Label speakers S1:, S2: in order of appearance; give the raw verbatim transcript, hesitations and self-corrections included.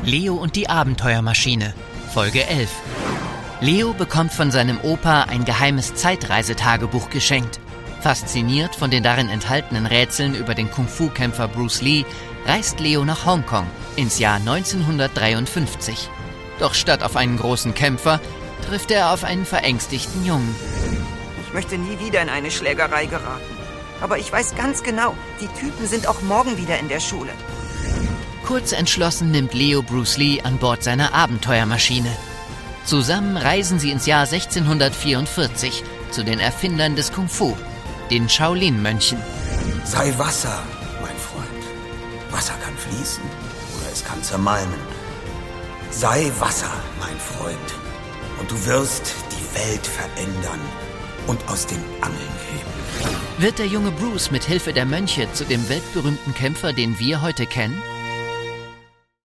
S1: Leo und die Abenteuermaschine, Folge elf. Leo bekommt von seinem Opa ein geheimes Zeitreisetagebuch geschenkt. Fasziniert von den darin enthaltenen Rätseln über den Kung-Fu-Kämpfer Bruce Lee, reist Leo nach Hongkong ins Jahr neunzehnhundertdreiundfünfzig. Doch statt auf einen großen Kämpfer trifft er auf einen verängstigten Jungen.
S2: Ich möchte nie wieder in eine Schlägerei geraten. Aber ich weiß ganz genau, die Typen sind auch morgen wieder in der Schule.
S1: Kurz entschlossen nimmt Leo Bruce Lee an Bord seiner Abenteuermaschine. Zusammen reisen sie ins Jahr sechzehnhundertvierundvierzig zu den Erfindern des Kung-Fu, den Shaolin-Mönchen.
S3: Sei Wasser, mein Freund. Wasser kann fließen oder es kann zermalmen. Sei Wasser, mein Freund. Und du wirst die Welt verändern und aus den Angeln heben.
S1: Wird der junge Bruce mit Hilfe der Mönche zu dem weltberühmten Kämpfer, den wir heute kennen?